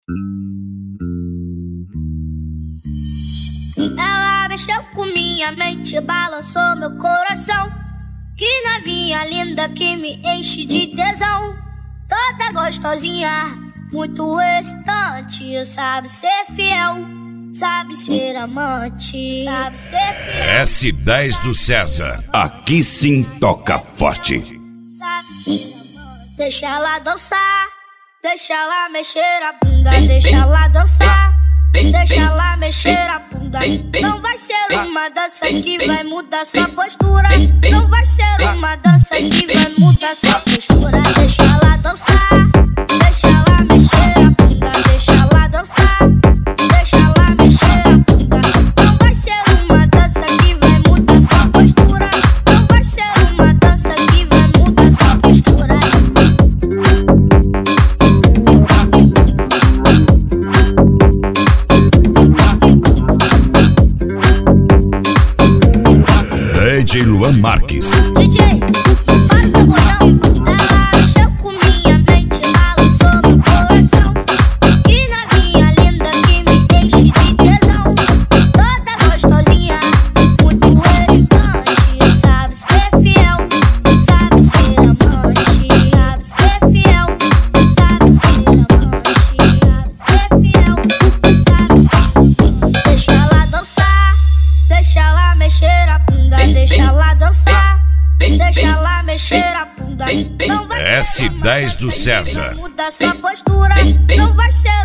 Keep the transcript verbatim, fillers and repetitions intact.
Ela mexeu com minha mente, balançou meu coração. Que novinha linda que me enche de tesão. Toda gostosinha, muito excitante. Sabe ser fiel, sabe ser amante, sabe ser fiel. S dez do César, aqui sim toca forte. Sabe ser amante. Deixa ela dançar, deixa ela mexer a bunda, deixa ela dançar, deixa ela mexer a bunda. Não vai ser uma dança que vai mudar sua postura. Não vai ser uma dança que vai mudar sua postura. Deixa ela dançar, deixa ela mexer a bunda, deixa ela dançar, deixa ela mexer a bunda. Não vai ser uma dança que vai mudar sua postura. Não vai ser uma dança que vai mudar sua postura. D J Luan Marques. D J, para o botão. Ela mexeu com minha mente, balançou meu coração. Que novinha linda que me enche de tesão. Toda gostosinha, muito excitante. Sabe ser fiel, sabe ser amante. Sabe ser fiel, sabe ser amante. Sabe ser fiel, sabe ser amante. Deixa ela dançar, deixa ela mexer a bunda, deixa ela dançar, deixa ela mexer a bunda. Não vai S dez do César. mudar sua postura. Não vai ser